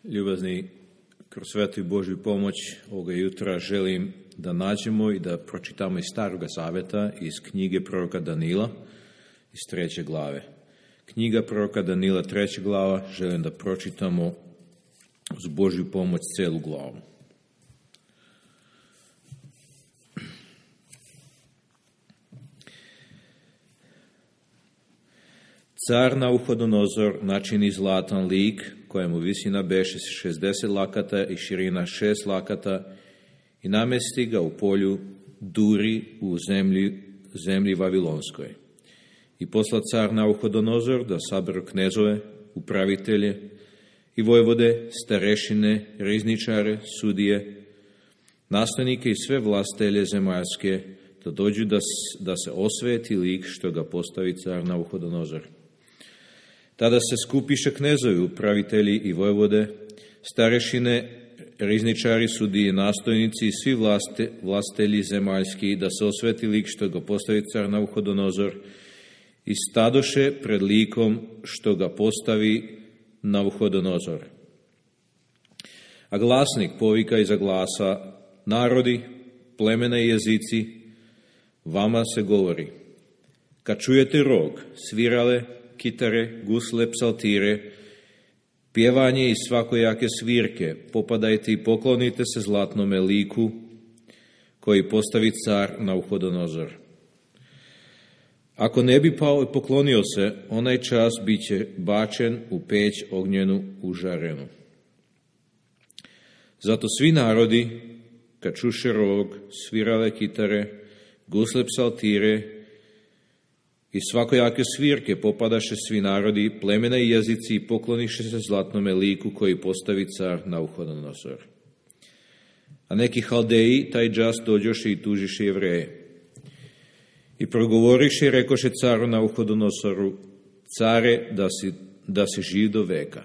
Ljubazni, kroz svetu i Božju pomoć ovoga jutra želim da nađemo i da pročitamo iz Staroga Zaveta, iz knjige proroka Danila, iz 3. glave. Knjiga proroka Danila, 3. glava, želim da pročitamo uz Božju pomoć celu glavu. Car Navuhodonozor načini zlatan lik, kojemu visina beše 60 lakata i širina 6 lakata, i namesti ga u polju Duri u zemlji Vavilonskoj. I posla car Navuhodonozor da saberu knezove, upravitelje i vojvode, starešine, rizničare, sudije, nastojnike i sve vlastelje zemaljske, da dođu da se osveti lik što ga postavi car Navuhodonozor. Tada se skupiše knezovi, upravitelji i vojvode, starešine, rizničari, sudije, nastojnici i svi vlastelji zemaljski, da se osveti lik što ga postavi car Navuhodonozor, i stadoše pred likom što ga postavi Navuhodonozor. A glasnik povika iza glasa: narodi, plemena i jezici, vama se govori. Kad čujete rog, svirale, kitare, gusle, psaltire, pjevanje i svakojake svirke, popadajte i poklonite se zlatnome liku koji postavi car Navuhodonozor. Ako ne bi pao i poklonio se, onaj čas bit će bačen u peć ognjenu užarenu. Zato svi narodi, kad čuše rog, svirale kitare, gusle, psaltire i svakojake svirke, popadaše svi narodi, plemena i jezici, i pokloniše se zlatnome liku koji postavi car Navuhodonozor. A neki haldeji taj čas dođoše i tužiše Jevreje. I progovoriše i rekoše caru Navuhodonozoru: care, da si živ do veka.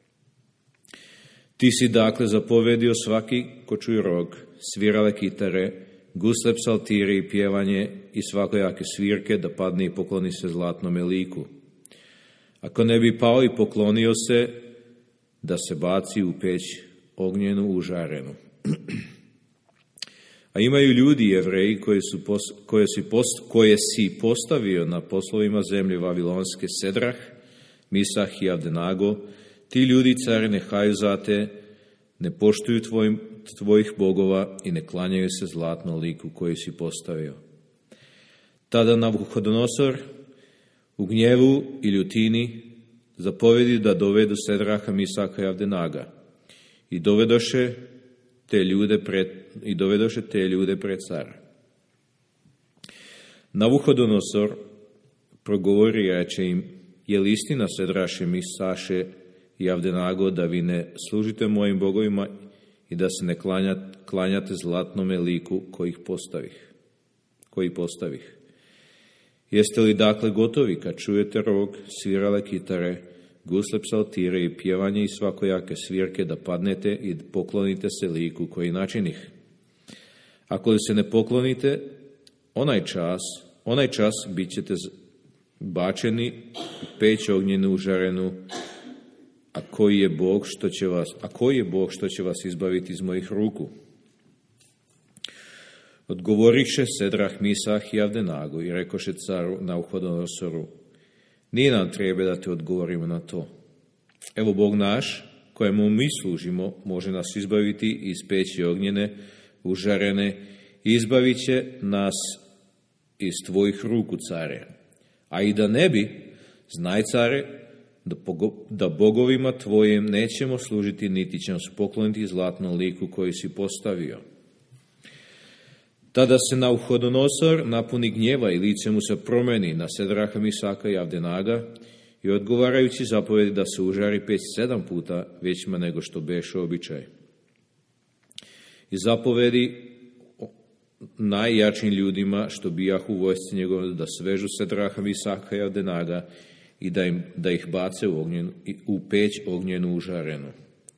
Ti si dakle zapovedio svaki ko čuje rog, svirale kitare, gusle, psaltire i pjevanje i svakojake svirke, da padne i pokloni se zlatnome liku. Ako ne bi pao i poklonio se, da se baci u peć ognjenu užarenu. A imaju ljudi, Jevreji, koje si postavio na poslovima zemlje Vavilonske, Sedrah, Misah i Avdenago. Ti ljudi, care, ne haju za te, ne poštuju tvojih bogova i ne klanjaju se zlatnom liku koji si postavio. Tada Navuhodonozor u gnjevu i ljutini zapovedi da dovedu Sedraha, Misaha i Avdenaga, i dovedoše te ljude pred cara. Navuhodonozor progovori i reče im: je li istina, Sedraše, Misaše i Avdenago, da vi ne služite mojim bogovima i da se ne klanjate zlatnome liku koji postavih? Jeste li dakle gotovi kad čujete rog, svirale kitare, gusle, psaltire i pjevanje i svakojake svirke, da padnete i poklonite se liku koji načinih? Ako li se ne poklonite, onaj čas bit ćete bačeni u peć ognjenu užarenu. A koji je Bog što će vas izbaviti iz mojih ruku? Odgovoriše Sedrah, Misah i Avdenago i rekoše caru Navuhodonozoru: nije nam treba da te odgovorimo na to. Evo, Bog naš, kojemu mi služimo, može nas izbaviti iz peći ognjene užarene i izbavit će nas iz tvojih ruku, care. A i da ne bi, znaj, care, da bogovima tvojim nećemo služiti, niti ćemo se pokloniti zlatnom liku koji si postavio. Tada se Navuhodonozor napuni gnjeva i lice mu se promeni na Sedraha, Misaka i Avdenaga, i odgovarajući zapovedi da se užari peć 7 puta većima nego što beše običaj. I zapovedi najjačim ljudima što bijahu u vojsci njegove da svežu Sedraha, Misaka i Avdenaga i da ih bace u peć ognjenu užarenu.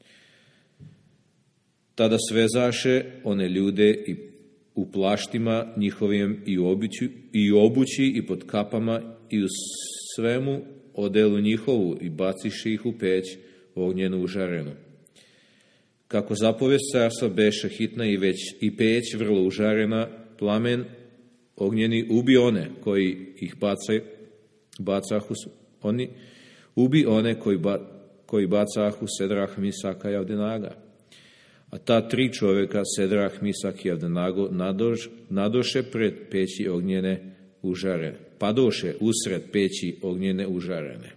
Tada svezaše one ljude i u plaštima njihovim i u obući i pod kapama i u svemu odelu njihovu i baciše ih u peć ognjenu užarenu. Kako zapovest carstva beše hitna i peć vrlo užarena, plamen ognjeni ubi one koji ih bacahu, ubi one koji bacahu Sedrah, Misaka i Avdenaga. A ta 3 čovjeka, Sedrah, Misak i Avdenago, nadoše pred peći ognjene užarene. Padoše usred peći ognjene užarene.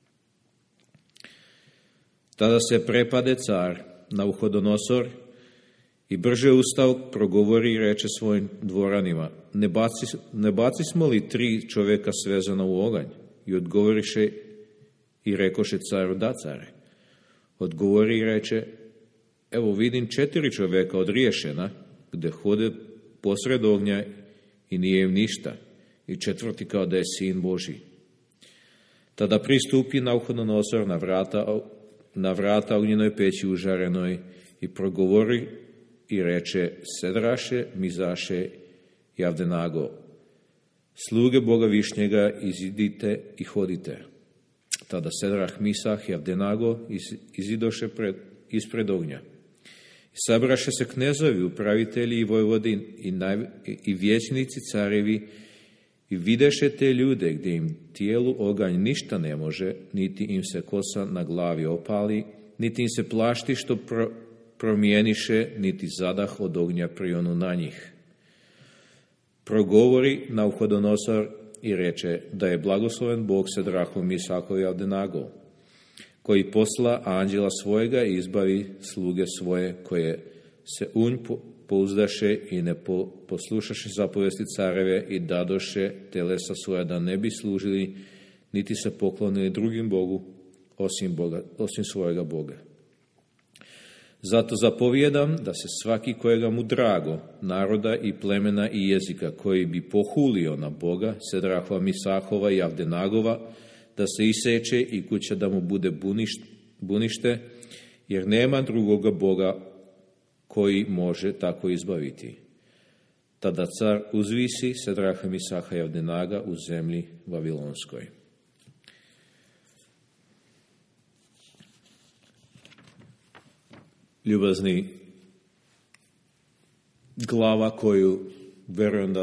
Tada se prepade car Navuhodonosor i brže ustao, progovori i reče svojim dvoranima: ne bacismo li 3 čovjeka svezana u oganj? I odgovoriše i rekoše caru: da, care. Odgovori i reče: evo vidim 4 čovjeka odriješena, gde hode posred ognja i nije im ništa, i 4. kao da je sin Božji. Tada pristupi Navuhodonosor na vrata ognjenoj peći užarenoj i progovori i reče: Sedraše, Mizaše i Avdenago, sluge Boga Višnjega, izidite i hodite. Tada Sedrah, Misah i Avdenago izidoše ispred ognja. I sabraše se knezovi, upravitelji i vojvodi i vijećnici carevi i videše te ljude gdje im tijelu oganj ništa ne može, niti im se kosa na glavi opali, niti im se plašti što promijeniše, niti zadah od ognja prionu na njih. Progovori Navuhodonosor i reče da je blagosloven Bog Sedrahu, Misahu i Avdenago, koji posla anđela svojega i izbavi sluge svoje koje se pouzdaše i ne poslušaše zapovesti careve i dadoše telesa svoja da ne bi služili niti se poklonili drugim Bogu osim svojega Boga. Zato zapovijedam da se svaki kojega mu drago, naroda i plemena i jezika, koji bi pohulio na Boga, Sedrahova, Misahova i Avdenagova, da se iseče i kuća da mu bude bunište, jer nema drugoga Boga koji može tako izbaviti. Tada car uzvisi Sedraha, Misaha i Avdenaga u zemlji Vavilonskoj. Ljubazni, glava koju verujem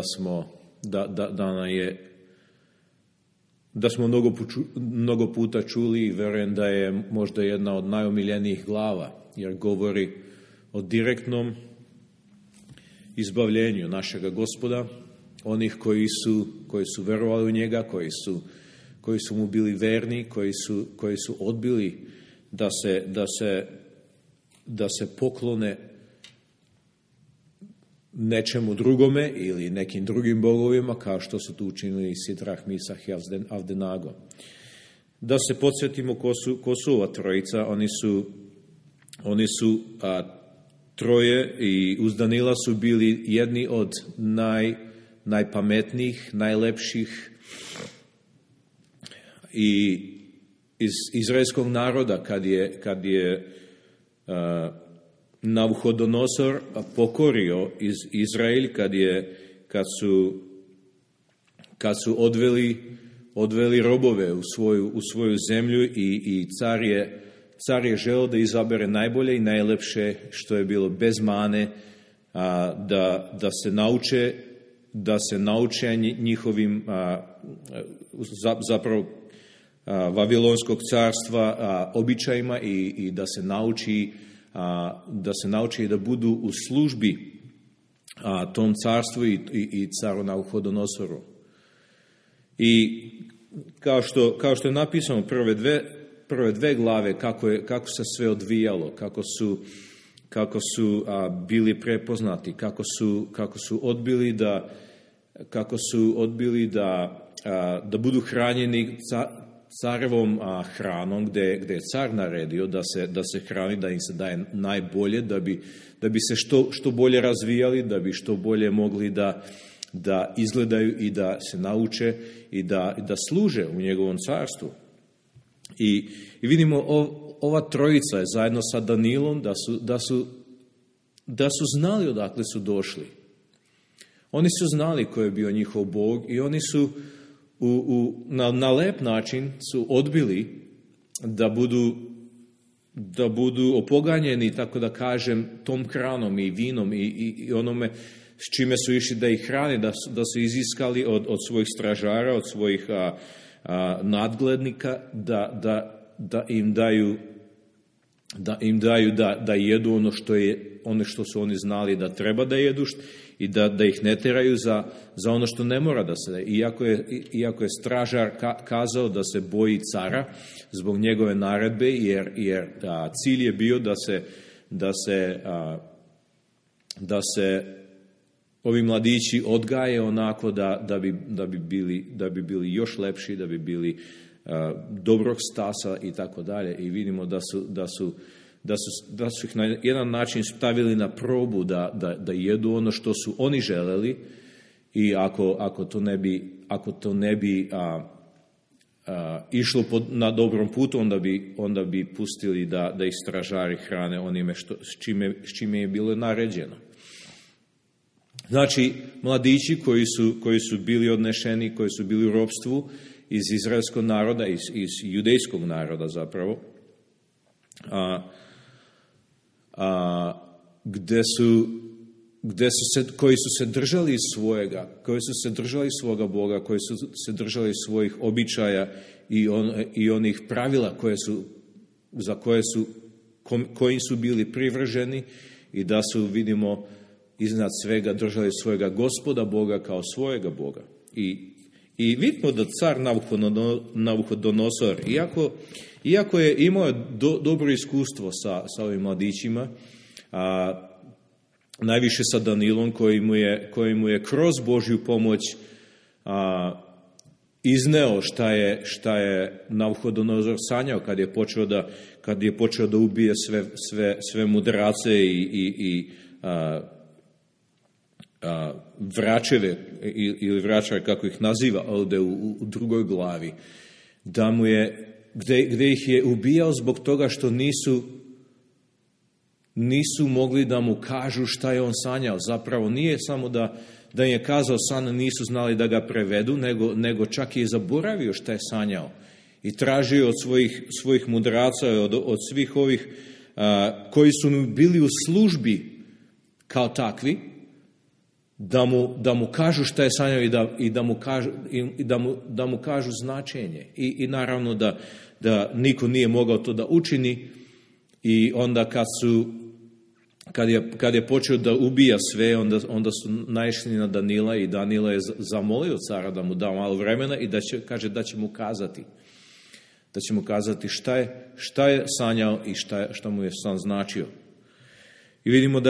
da smo mnogo puta čuli i verujem da je možda jedna od najomiljenijih glava, jer govori o direktnom izbavljenju našega Gospoda, onih koji su verovali u njega, koji su mu bili verni, koji su odbili da se poklone nečemu drugome ili nekim drugim bogovima, kao što su tu učinili Sedrah, Misah i Avdenago. Da se podsjetimo ko su ova trojica. Oni su troje i uz Danila su bili jedni od najpametnijih, najlepših i iz izraelskog naroda kad je Navuhodonosor pokorio Izrael, kad su odveli robove u svoju zemlju i car je želeo da izabere najbolje i najlepše što je bilo bez mane, da se nauče njihovim zapravo Vavilonskog carstva običajima i da se nauči da budu u službi tom carstvu i caru Navuhodonosoru. I kao što je napisano prve dve glave, kako se sve odvijalo, kako su bili prepoznati, kako su odbili da budu hranjeni carevom hranom, gdje je car naredio da se hrani, da im se daje najbolje, da bi se što bolje razvijali, da bi što bolje mogli da izgledaju i da se nauče i da služe u njegovom carstvu. I vidimo ova trojica je zajedno sa Danilom da su znali odakle su došli. Oni su znali ko je bio njihov Bog i oni su na lep način su odbili da budu opoganjeni, tako da kažem, tom hranom i vinom i onome s čime su išli da ih hrane, da su iziskali od svojih stražara, od svojih nadglednika, da im daju da jedu ono što su oni znali da treba da jedu i da ih ne teraju za ono što ne mora da se da. Iako je stražar kazao da se boji cara zbog njegove naredbe, jer cilj je bio da se ovi mladići odgaje onako da bi bili još lepši, da bi bili dobrog stasa i tako dalje. I vidimo da su ih na jedan način stavili na probu da jedu ono što su oni želeli, i ako to ne bi išlo na dobrom putu, onda bi pustili da ih stražari hrane onime s čime je bilo naređeno. Znači, mladići koji su bili odnešeni, koji su bili u ropstvu iz izraelskog naroda, iz judejskog naroda zapravo, koji su se držali svoga Boga, koji su se držali svojih običaja i onih pravila koji su bili privrženi, i da su, vidimo, iznad svega držali svojega Gospoda Boga kao svojega Boga. I vidimo da car Navuhodonosor, iako je imao dobro iskustvo sa ovim mladićima, najviše sa Danilom, koji mu je kroz Božju pomoć izneo šta je Navuhodonosor sanjao kad je počeo da ubije sve mudrace i vračeve ili vračare, kako ih naziva ovdje u drugoj glavi, gdje ih je ubijao zbog toga što nisu mogli da mu kažu šta je on sanjao. Zapravo nije samo da im je kazao san, nisu znali da ga prevedu, nego čak je zaboravio šta je sanjao i tražio od svojih mudraca, od svih ovih koji su mu bili u službi kao takvi, da mu kažu šta je sanjao i da mu kažu značenje. I naravno da niko nije mogao to da učini, i onda kad je počeo da ubija sve, onda su naišli na Danila, i Danila je zamolio cara da mu da malo vremena i da će mu kazati. Da će mu kazati šta je sanjao i šta mu je san značio. I vidimo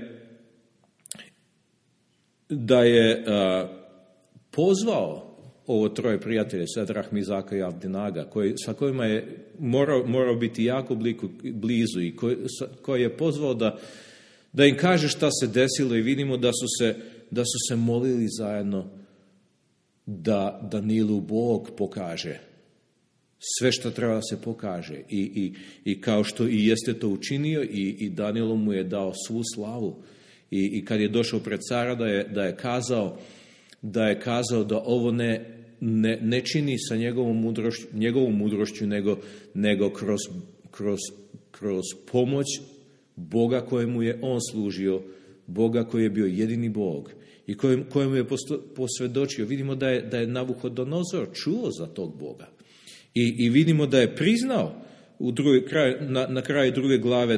da je pozvao ovo troje prijatelje, Sedrah, Mizaka i Abdenaga, sa kojima je morao biti jako blizu, i koji je pozvao da im kaže šta se desilo, i vidimo da su se molili zajedno da Danilu Bog pokaže sve što treba da se pokaže, i kao što i jeste to učinio, i Danielu mu je dao svu slavu. I kad je došao pred cara, da je kazao da ovo ne čini sa njegovom mudrošću, nego kroz pomoć Boga kojemu je on služio, Boga koji je bio jedini Bog i kojemu je posvjedočio. Vidimo da je Navuhodonosor čuo za tog Boga. I vidimo da je priznao na kraju druge glave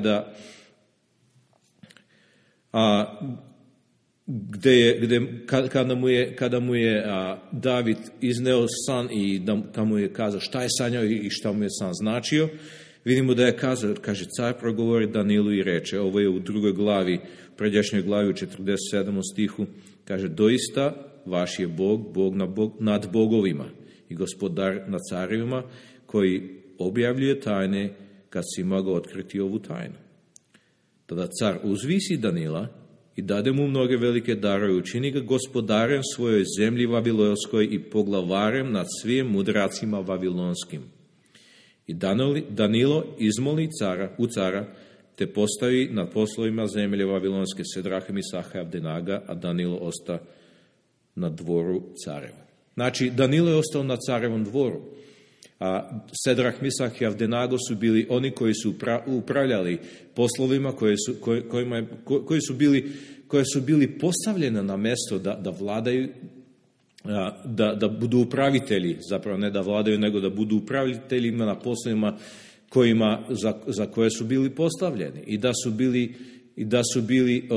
kada mu je David izneo san i kada mu je kazao šta je sanjao i šta mu je san značio, vidimo da je kazao, kaže, car progovori Danilu i reče, ovo je u drugoj glavi, pređašnjoj glavi u 47. stihu, kaže, doista vaš je Bog nad bogovima i gospodar nad carevima, koji objavljuje tajne kad si mogao otkriti ovu tajnu. Tada car uzvisi Danila i dade mu mnoge velike darove, učini ga gospodarem svojoj zemlji vavilonskoj i poglavarem nad svim mudracima vavilonskim. I Danilo izmoli cara, te postavi nad poslovima zemlje vavilonske Sedraha, Misaha i Abdenaga, a Danilo osta na dvoru carevu. Znači, Danilo je ostao na carevom dvoru. Sedrah, Misah i Avdenago su bili oni koji su upravljali poslovima koje su bili postavljene na mjesto da vladaju, da budu upravitelji, zapravo ne da vladaju, nego da budu upraviteljima na poslovima za koje su bili postavljeni i da su bili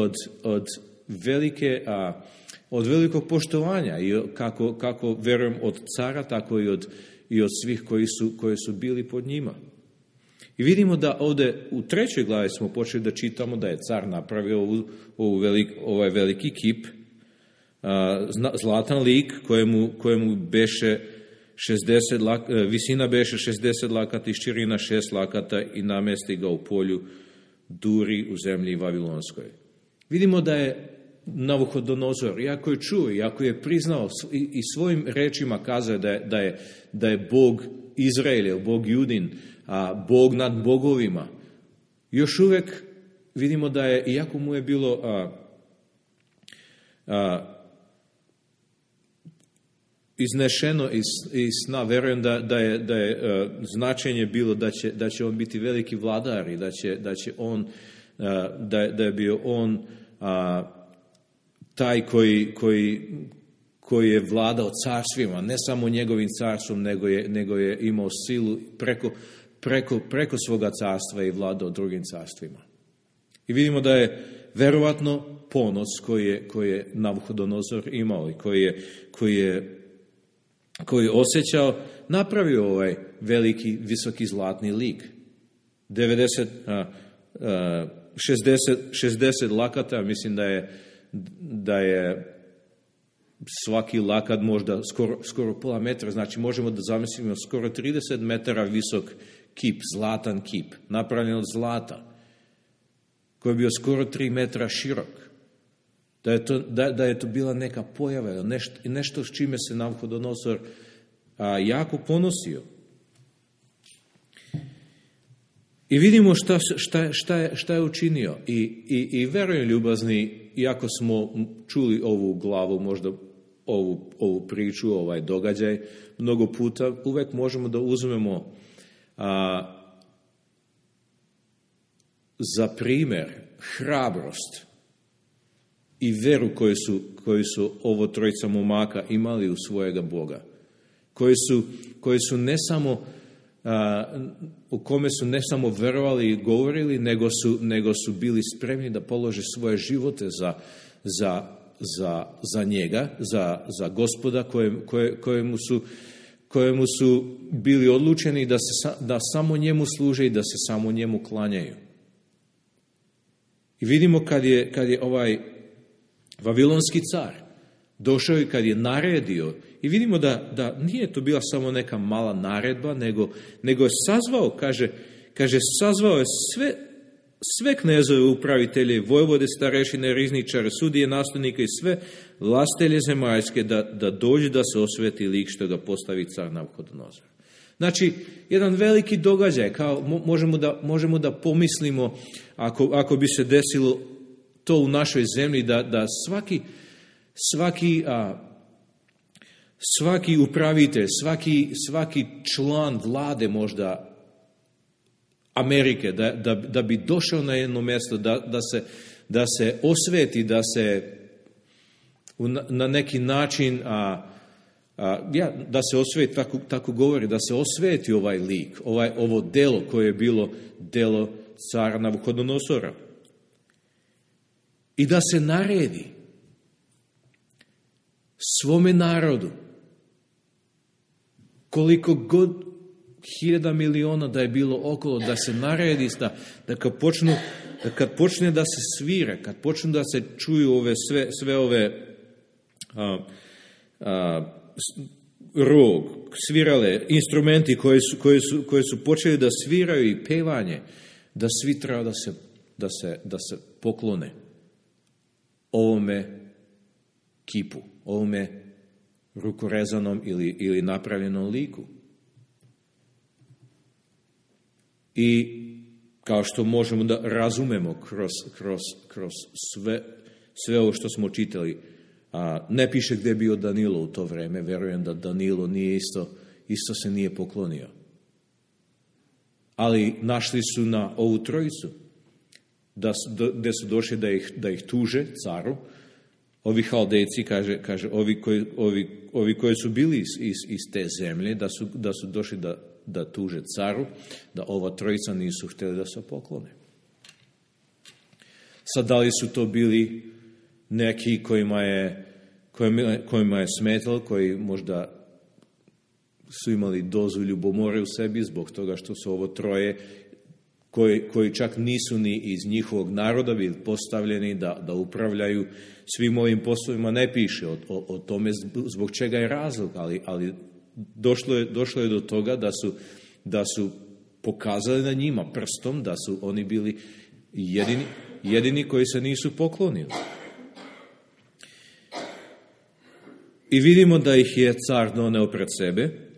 od velikog poštovanja i kako vjerujem od cara, tako i od svih koji su bili pod njima. I vidimo da ovdje u 3. glavi smo počeli da čitamo da je car napravio ovaj veliki kip, zlatan lik kojemu beše visina beše 60 lakata i širina 6 lakata i namesti ga u polju Duri u zemlji Vavilonskoj. Vidimo da je Navuhodonozor, iako je čuo, iako je priznao i svojim rečima kazao da je Bog Izraeljev, Bog Judin, Bog nad bogovima, još uvijek vidimo da je, iako mu je bilo iznešeno iz sna, vjerujem da je značenje bilo da će on biti veliki vladar i da je bio on taj koji je vladao carstvima, ne samo njegovim carstvom, nego je imao silu preko svoga carstva i vladao drugim carstvima. I vidimo da je verovatno ponos koji je Navuhodonozor imao i koji je osjećao, napravio ovaj veliki, visoki zlatni lik. 60 lakata, mislim da je svaki lakat možda skoro pola metra, znači možemo da zamislimo skoro 30 metara visok kip, zlatan kip, napravljen od zlata, koji je bio skoro 3 metra širok. Da je to bila neka pojava, nešto s čime se Navuhodonozor jako ponosio. I vidimo šta je učinio. I verujem, ljubazni, iako smo čuli ovu glavu, možda ovu priču, ovaj događaj, mnogo puta, uvek možemo da uzmemo za primjer hrabrost i veru koju su ovo trojica momaka imali u svojega Boga. Koji su ne samo u kome su ne samo verovali i govorili, nego su bili spremni da polože svoje živote za njega, za Gospoda kojemu su bili odlučeni da samo njemu služe i da se samo njemu klanjaju. I vidimo kad je ovaj Vavilonski car došao i kad je naredio, i vidimo da nije to bila samo neka mala naredba, nego je sazvao, kaže sazvao je sve knezove, upravitelje, vojvode, starešine, rizničare, sudije, nastavnike i sve vlastelje zemaljske da dođe da se osveti lik što ga postavi car Navuhodonozor. Znači, jedan veliki događaj, kao možemo da pomislimo, ako bi se desilo to u našoj zemlji, da svaki upravitelj, svaki član vlade možda Amerike, da bi došao na jedno mjesto, da se osveti, da se na neki način da se osveti, tako govori, da se osveti ovaj lik, ovo delo koje je bilo delo cara Navuhodonozora. I da se naredi svome narodu, koliko god 1000 miliona da je bilo okolo, da se naredi, da kad počne da se svira, kad počnu da se čuju sve ove rog, svirale, instrumenti koji su počeli da sviraju i pevanje, da svi treba da se poklone ovome kipu, ovome rukorezanom ili napravljenom liku. I kao što možemo da razumemo kroz sve ovo što smo čitali, ne piše gdje je bio Danilo u to vreme, verujem da Danilo nije isto se nije poklonio. Ali našli su na ovu trojicu, gdje su došli da ih tuže caru. Ovi Haldejci, kaže ovi koji su bili iz te zemlje, da su došli da tuže caru, da ova trojica nisu htjeli da se poklone. Sad, da li su to bili neki kojima je smetalo, koji možda su imali dozu ljubomore u sebi zbog toga što su ovo troje, koji čak nisu ni iz njihovog naroda bili postavljeni da upravljaju svim ovim poslovima, ne piše o tome zbog čega je razlog, ali došlo je do toga da su pokazali na njima prstom da su oni bili jedini koji se nisu poklonili. I vidimo da ih je car doneo pred sebe.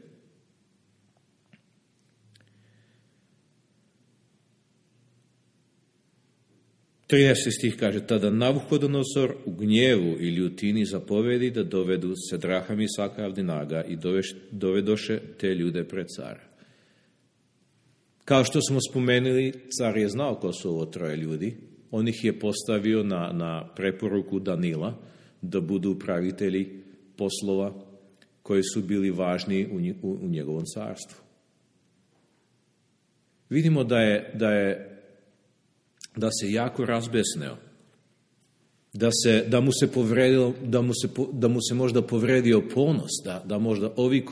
Trinaesti stih kaže, tada Navuhodonosor u gnjevu i ljutini zapovedi da dovedu Sedraha, Misaka i Abdinaga i dovedoše te ljude pred cara. Kao što smo spomenuli, car je znao ko su ovo troje ljudi. On ih je postavio na preporuku Danila da budu upravitelji poslova koji su bili važni u njegovom carstvu. Vidimo da se jako razbesneo, da mu se možda povredio ponos, da možda ovi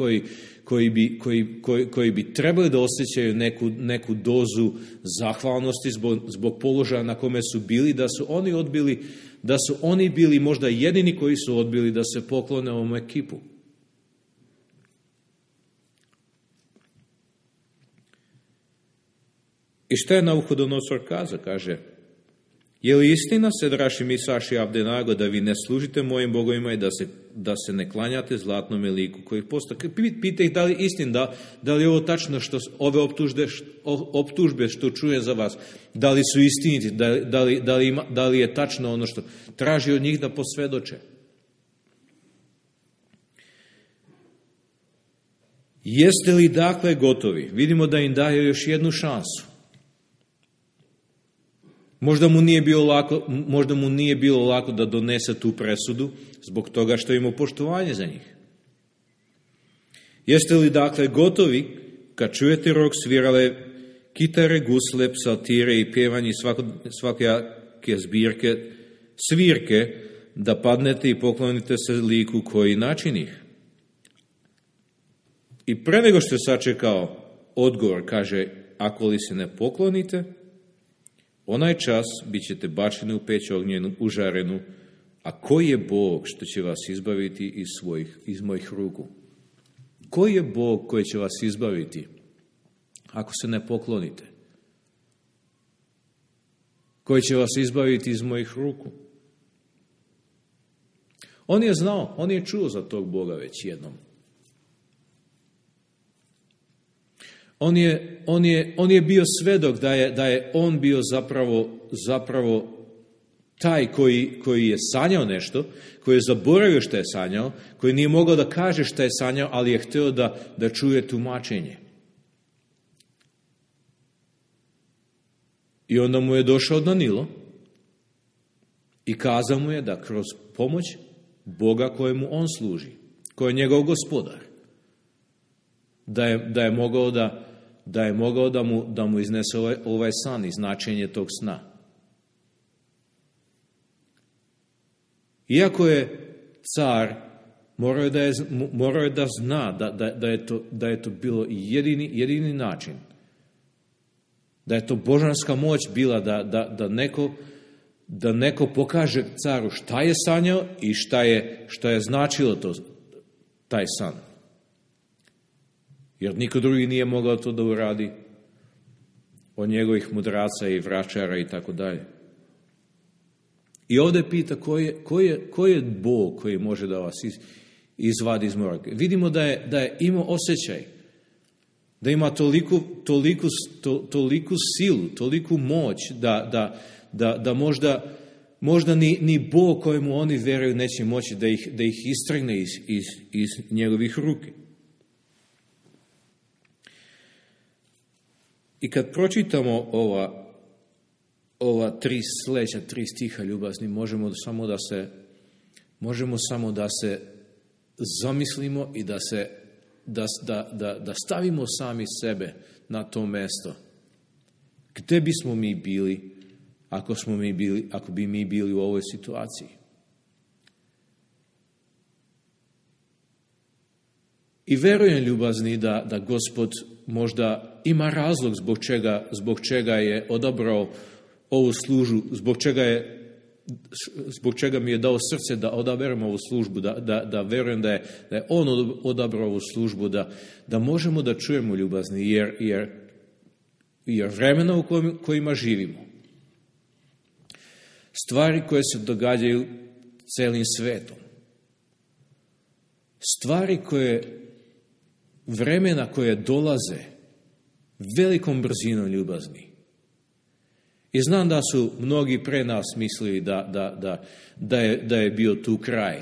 koji bi trebali da osjećaju neku dozu zahvalnosti zbog položaja na kome su bili, da su oni bili možda jedini koji su odbili da se poklone ovom ekipu. I šta je Navuhodonosor kazao? Kaže, je li istina, Sedraši, Misaši i Abdenago, da vi ne služite mojim bogovima i da se ne klanjate zlatnome liku koji postoji? Pita ih da li istina, da li je ovo tačno što ove optužbe što čuje za vas, da li su istiniti, da li je tačno ono što traži od njih da posvjedoče. Jeste li dakle gotovi? Vidimo da im daje još jednu šansu. Možda mu nije bilo lako da donese tu presudu zbog toga što ima poštovanje za njih. Jeste li dakle gotovi kad čujete rog svirale, kitare, gusle, psaltire i pjevanje svakojake svirke, da padnete i poklonite se liku koji načini ih? I pre nego što je sačekao odgovor, kaže, ako li se ne poklonite, onaj čas bit ćete bačeni u peć ognjenu, užarenu, a koji je Bog što će vas izbaviti iz mojih ruku? Koji je Bog koji će vas izbaviti ako se ne poklonite? Koji će vas izbaviti iz mojih ruku? On je znao, on je čuo za tog Boga već jednom. On je bio svedok da je on bio zapravo taj koji je sanjao nešto, koji je zaboravio što je sanjao, koji nije mogao da kaže što je sanjao, ali je htio da čuje tumačenje. I onda mu je došao Danilo i kazao mu je da kroz pomoć Boga kojemu on služi, koji je njegov gospodar, da je mogao da mu iznese ovaj san i značenje tog sna. Iako je car, morao je da zna da je to bilo jedini način. Da je to božanska moć bila da neko pokaže caru šta je sanjao i šta je značilo taj san. Jer niko drugi nije mogao to da uradi od njegovih mudraca i vračara i tako dalje. I ovdje pita ko je Bog koji može da vas izvadi iz mraka. Vidimo da je imao osjećaj, da ima toliku silu, toliku moć da možda ni Bog kojemu oni vjeruju neće moći da ih istrgne iz njegovih ruke. I kad pročitamo ova sljedeća tri stiha ljubazni, možemo samo da se zamislimo i da stavimo sami sebe na to mjesto. Gdje bismo mi bili ako bi mi bili u ovoj situaciji? I verujem, ljubazni, da Gospod možda ima razlog zbog čega je odabrao ovu službu, zbog čega mi je dao srce da odaberem ovu službu, da verujem da je On odabrao ovu službu, da možemo da čujemo, ljubazni, jer vremena u kojima živimo, stvari koje se događaju celim svetom, vremena koje dolaze velikom brzinom, ljubazni. I znam da su mnogi pre nas mislili da je bio tu kraj.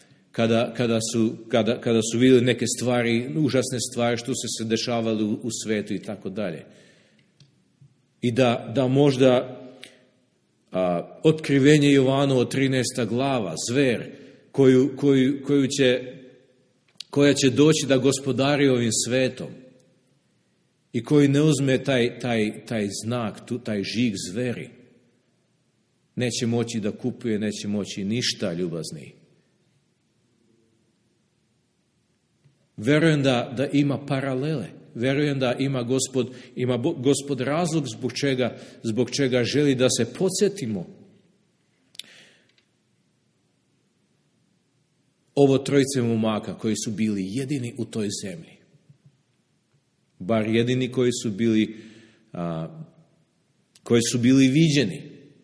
Kada su vidjeli neke stvari, užasne stvari što se dešavali u svetu i tako dalje. I da možda otkrivenje Jovanovo 13. glava, zver, koja će doći da gospodari ovim svetom i koji ne uzme taj znak, taj žig zveri, neće moći da kupuje, neće moći ništa, ljubazni. Verujem da ima paralele. Verujem da ima Gospod razlog zbog čega želi da se podsjetimo ovo trojice momaka koji su bili jedini u toj zemlji. Bar jedini koji su bili viđeni.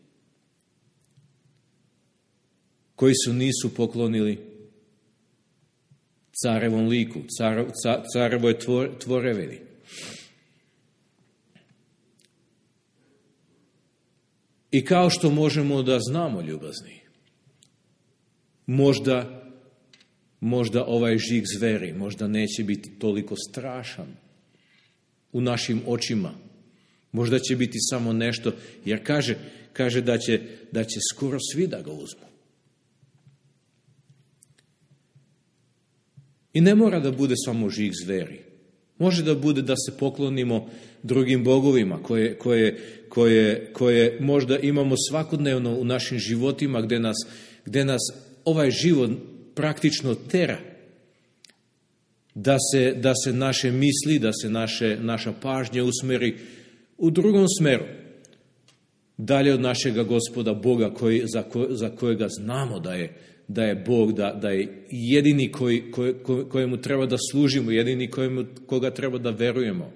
Koji su nisu poklonili carevom liku, carevoj tvorevini. I kao što možemo da znamo, ljubazni, možda ovaj žig zveri, možda neće biti toliko strašan u našim očima. Možda će biti samo nešto, jer kaže da će skoro svi da ga uzmu. I ne mora da bude samo žig zveri. Može da bude da se poklonimo drugim bogovima koje možda imamo svakodnevno u našim životima, gdje nas ovaj život praktično tera. Da se naše misli, da se naša pažnja usmeri u drugom smeru. Dalje od našega Gospoda Boga za kojega znamo da je Bog, da je jedini kojemu treba da služimo, jedini koga treba da verujemo.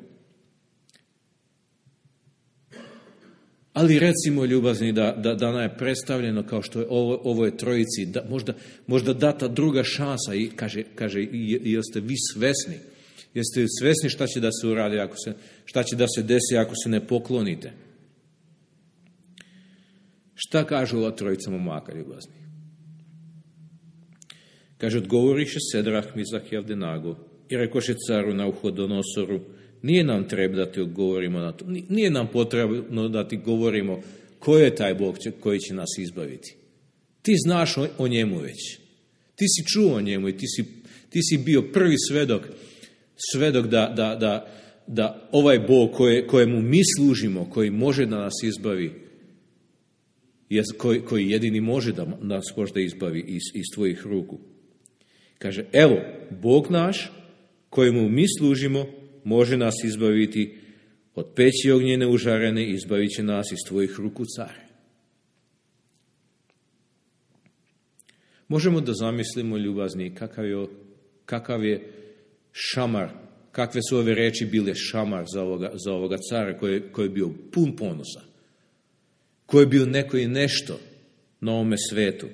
Ali recimo, ljubazni, da nam je predstavljeno kao što je ovoj trojici, možda data druga šansa i kaže jeste vi svesni? Jeste li svesni šta će da se uradi, šta će da se desi ako se ne poklonite? Šta kaže ova trojica momaka, ljubazni? Kaže, odgovoriše Sedrah, Mizah i Abdenago i rekoše caru Nauhodonosoru, nije nam treba da ti odgovorimo na to, nije nam potrebno da ti govorimo ko je taj Bog koji će nas izbaviti. Ti znaš o njemu već. Ti si čuo o njemu i ti si bio prvi svedok da ovaj Bog kojemu mi služimo, koji može da nas izbavi, koji jedini može da nas možda izbavi iz tvojih ruku. Kaže, evo, Bog naš, kojemu mi služimo, može nas izbaviti od peći ognjene užarene i izbavit će nas iz tvojih ruku, care. Možemo da zamislimo, ljubazni, kakav je šamar, kakve su ove reči bile šamar za ovoga cara koji je bio pun ponosa, koji je bio neko i nešto na ovome svetu.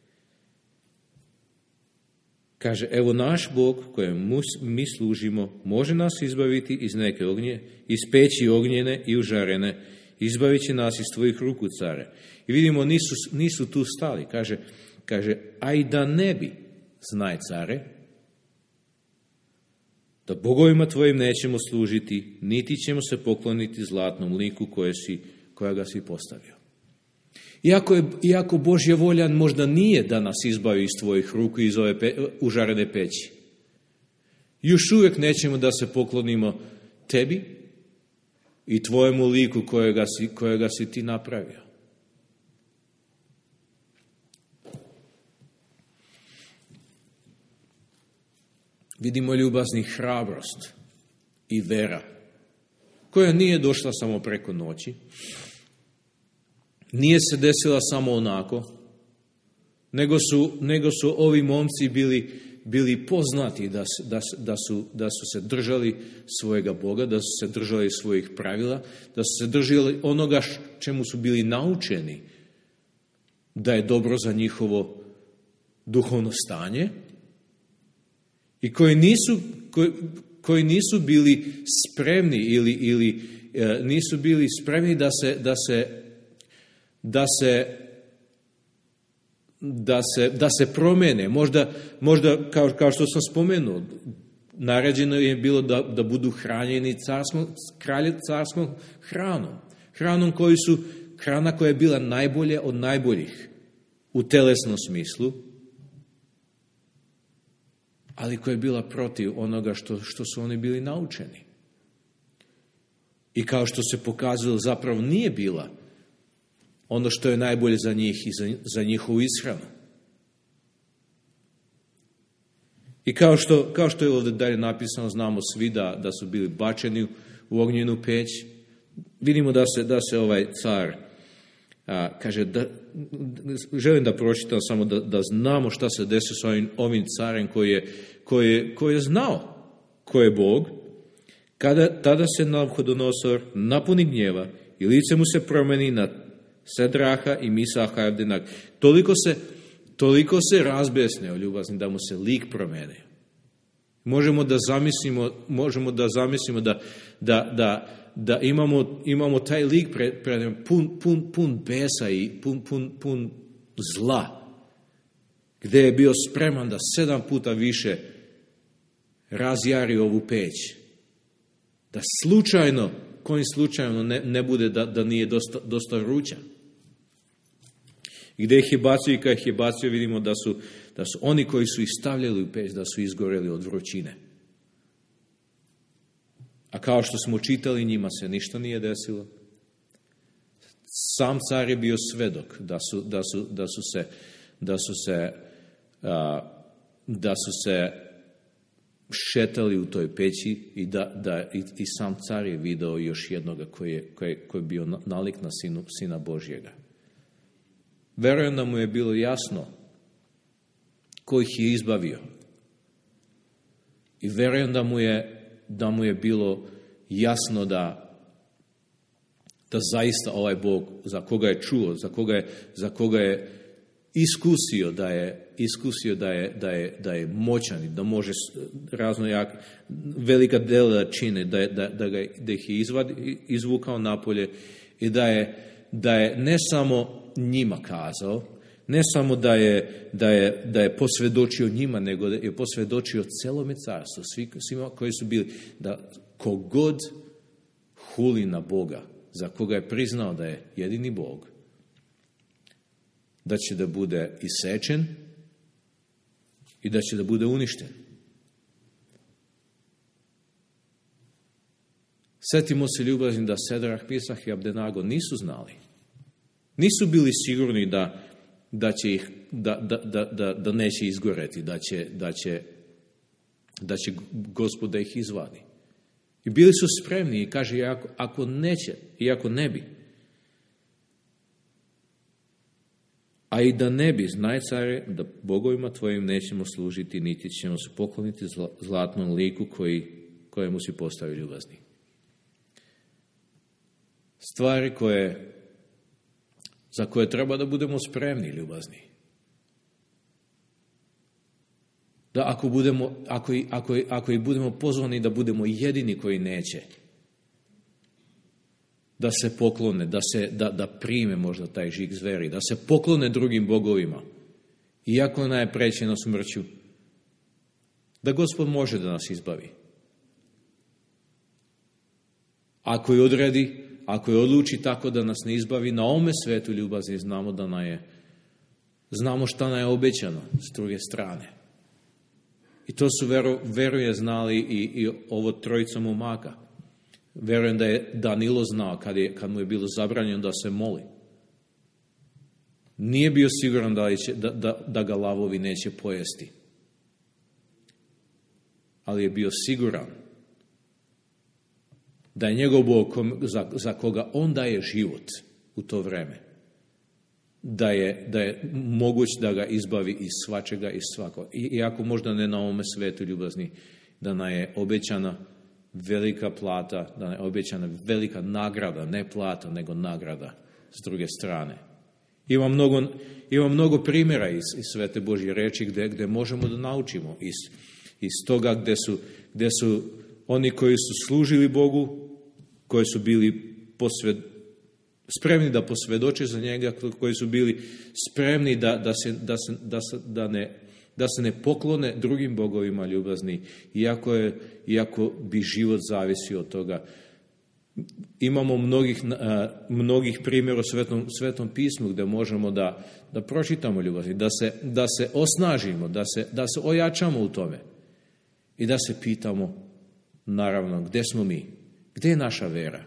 Kaže, evo naš Bog kojem mi služimo može nas izbaviti iz neke ognje, iz peći ognjene i užarene, izbavit će nas iz tvojih ruku, care. I vidimo, nisu tu stali. Kaže, a i da ne bi, znaj, care, da bogovima tvojim nećemo služiti, niti ćemo se pokloniti zlatnom liku kojega si postavio. Iako Božja volja možda nije da nas izbavi iz tvojih ruku iz ove užarene peći, još uvijek nećemo da se poklonimo tebi i tvojemu liku kojega si ti napravio. Vidimo ljubazni hrabrost i vera, koja nije došla samo preko noći, nije se desila samo onako, nego su ovi momci bili poznati da su se držali svojega Boga, da su se držali svojih pravila, da su se držali onoga čemu su bili naučeni, da je dobro za njihovo duhovno stanje, i koji nisu bili spremni ili nisu bili spremni da se promene. Možda kao što sam spomenuo, naređeno je bilo da budu hranjeni carskom hranom. Hrana koja je bila najbolje od najboljih u telesnom smislu, ali koja je bila protiv onoga što su oni bili naučeni. I kao što se pokazalo, zapravo nije bila ono što je najbolje za njih i za njihovu ishranu. I kao što je ovdje dalje napisano, znamo svi da su bili bačeni u ognjenu peć. Vidimo da se ovaj car kaže, želim da pročitam samo da znamo šta se desilo s ovim carem koji je znao ko je Bog. Tada se Navhodonozor napuni gnjeva i lice mu se promeni na Sedraha i Misaha i Abdenaga. Toliko se razbesneo, ljubazni, da mu se lik promene. Možemo da zamislimo da imamo taj lik pred pun besa i pun zla, gdje je bio spreman da 7 puta više razjari ovu peć. Da kojim slučajno ne bude da nije dosta vruća. I gdje ih je bacio i kada ih je bacio, vidimo da su oni koji su ih stavljali u peć, da su izgoreli od vrućine. A kao što smo čitali, njima se ništa nije desilo. Sam car je bio svedok da su se šetali u toj peći i sam car je video još jednoga koji je bio nalik na Sina Božjega. Verujem da mu je bilo jasno ko ih je izbavio. I verujem da mu je bilo jasno da zaista ovaj Bog, za koga je čuo, za koga je iskusio da je moćan i da može razno velika dela da čine, da ih je izvukao napolje i da je ne samo njima kazao, ne samo da je posvjedočio njima, nego da je posvjedočio celome carstvu, svima koji su bili, da kogod huli na Boga, za koga je priznao da je jedini Bog, da će da bude isečen i da će da bude uništen. Sjetimo se, ljubazni, da Sedrah, Misah i Abdenago nisu znali. Nisu bili sigurni da će ih, da neće izgoreti, da će Gospod da ih izvadi. I bili su spremni i kaže, ako neće i ako ne bi, a i da ne bi, znaj, care, da bogovima tvojim nećemo služiti, niti ćemo se pokloniti zlatnom liku kojemu si postavio, ljubazni. Stvari za koje treba da budemo spremni, ljubazni. Da ako i budemo pozvani da budemo jedini koji neće, da se poklone, da prime možda taj žig zveri, da se poklone drugim bogovima, iako ona je prećena smrću, da Gospod može da nas izbavi. Ako je odredi, ako je odluči tako da nas ne izbavi na ovome svetu ljubazni, znamo šta nam je obećano s druge strane. I to su veruje znali i ovo trojica momaka. Verujem da je Danilo znao kad mu je bilo zabranjeno da se moli. Nije bio siguran da ga lavovi neće pojesti. Ali je bio siguran da je njegov Bog za koga on daje život u to vreme. Da je moguć da ga izbavi iz svačega i svako. Iako možda ne na ovome svetu ljubazni, da nam je obećana velika plata, da nam je obećana velika nagrada, ne plata, nego nagrada s druge strane. Ima mnogo primjera iz Svete Božje reči gdje možemo da naučimo iz toga gdje su oni koji su služili Bogu, koji su bili spremni da posvjedoče za njega, koji su bili spremni da se ne poklone drugim bogovima ljubazni, iako bi život zavisio od toga. Imamo mnogih primjera u Svetom pismu gdje možemo da pročitamo ljubazni, da se osnažimo, da se ojačamo u tome i da se pitamo, naravno, gdje smo mi? Gdje je naša vera?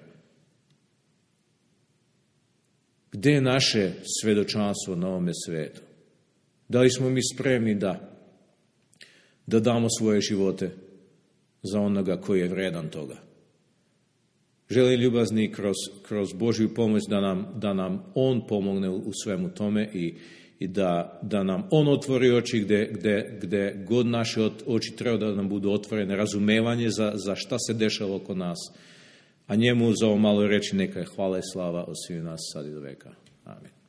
Gdje je naše svjedočanstvo na ovome svetu? Da li smo mi spremni da damo svoje živote za onoga koji je vredan toga? Želim ljubazni kroz Božju pomoć da nam On pomogne u svemu tome i da nam On otvori oči gdje god naše oči treba da nam budu otvorene, razumevanje za šta se dešava oko nas. A njemu za ovo malo reći neka je hvala i slava od svih nas sad i do veka. Amen.